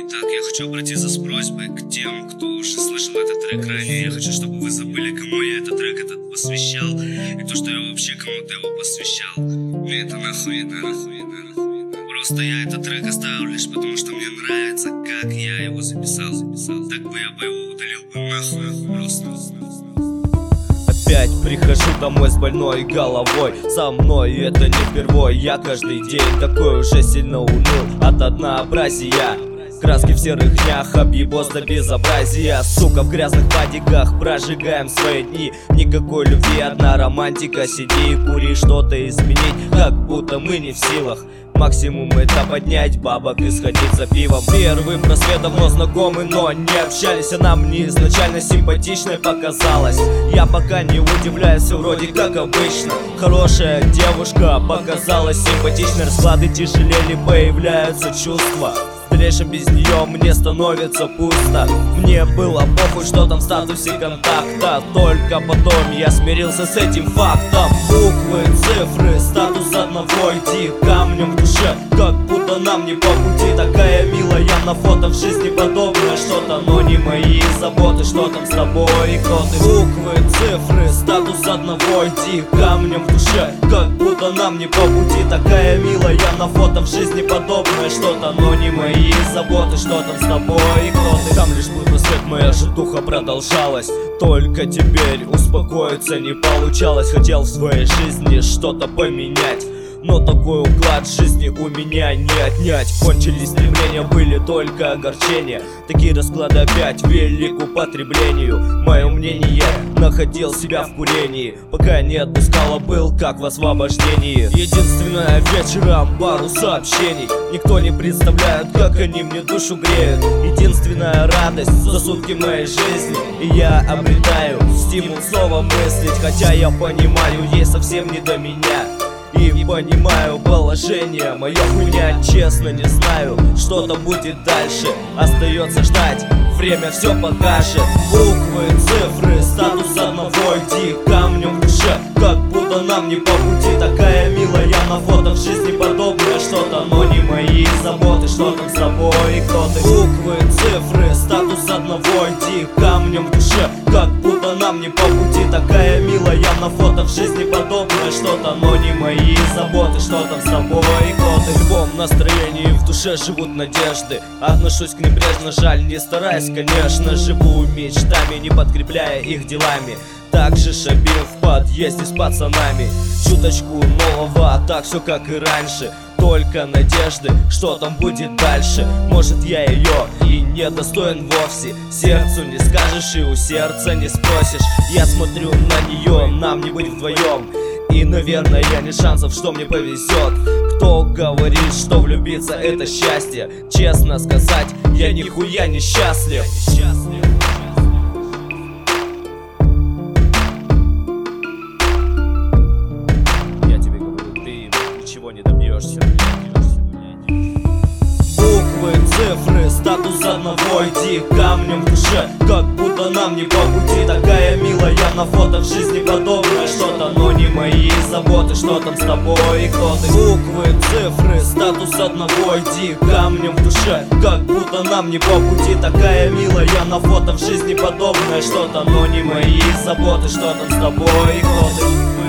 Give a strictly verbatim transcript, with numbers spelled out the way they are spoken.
Итак, я хочу обратиться с просьбой к тем, кто уже слышал этот трек ранее. Я хочу, чтобы вы забыли, кому я этот трек этот посвящал, и то, что я вообще кому-то его посвящал. Мне это нахуй, это нахуй, это нахуй. Просто я этот трек оставил лишь потому, что мне нравится, как я его записал, записал. Так бы я бы его удалил бы нахуй, нахуй, просто. Опять прихожу домой с больной головой. Со мной это не впервой. Я каждый день такой уже сильно уныл от однообразия. Краски в серых днях, объебос до безобразия. Сука, в грязных падиках прожигаем свои дни. Никакой любви, одна романтика. Сиди и кури, что-то изменить, как будто мы не в силах. Максимум это поднять бабок и сходить за пивом. Первый просвет давно знакомый, но не общались. Она мне изначально симпатичной показалась. Я пока не удивляюсь, все вроде как обычно. Хорошая девушка показалась симпатичной. Расклады тяжелели, появляются чувства. В дальнейшем без нее мне становится пусто. Мне было похуй, что там в статусе контакта. Только потом я смирился с этим фактом. Буквы, цифры, статус одного иди камнем в душе, как будто нам не по пути. Такая милая на фото, в жизни подобное что-то, но не мои заботы. Что там с тобой и кто ты? Буквы, цифры, статус одного иди камнем в душе, как будто нам не по пути. Такая милая на фото, в жизни подобное что-то, но не мои заботы. Что там с тобой и кто ты? Там лишь был просвет, моя житуха продолжалась. Только теперь успокоиться не получалось. Хотел в своей жизни что-то поменять, но такой уклад жизни у меня не отнять. Кончились стремления, были только огорчения. Такие расклады опять вели к употреблению. Мое мнение, находил себя в курении, пока не отпускала, был как в освобождении. Единственное, вечером пару сообщений. Никто не представляет, как они мне душу греют. Единственная радость за сутки моей жизни, и я обретаю стимул снова мыслить. Хотя я понимаю, ей совсем не до меня, и понимаю положение, моя хуйня, честно не знаю, что там будет дальше. Остается ждать, время все покажет. Буквы, цифры, статус одного иди камнем в душе, как будто нам не по пути. Такая милая на фото, в жизни подобное что-то, но не мои заботы. Что там с тобой и кто ты? Буквы, цифры, статус одного иди камнем в душе, как будто нам не по пути. Такая милая на фото, в жизни подобное что-то, но не мои заботы. Что там с тобой и кто ты? В любом настроении в душе живут надежды. Отношусь к небрежно, жаль, не стараюсь, конечно. Живу мечтами, не подкрепляя их делами. Также шабил в подъезде с пацанами. Чуточку нового, а так все как и раньше. Только надежды, что там будет дальше. Может, я ее и не достоин вовсе. Сердцу не скажешь и у сердца не спросишь. Я смотрю на нее, нам не быть вдвоем, и, наверное, нет шансов, что мне повезет. Кто говорит, что влюбиться это счастье? Честно сказать, я нихуя не счастлив. Я тебе говорю, ты ничего не добьешься. Буквы, цифры, статус одного иди камнем в душе, как будто нам не по пути. Такая милая на фото, в жизни подобное что-то, но не мои заботы. Что там с тобой и кто ты? Буквы, цифры, статус одного иди камнем в душе, как будто нам не по пути. Такая милая на фото, в жизни подобное что-то, но не мои заботы. Что там с тобой и кто ты?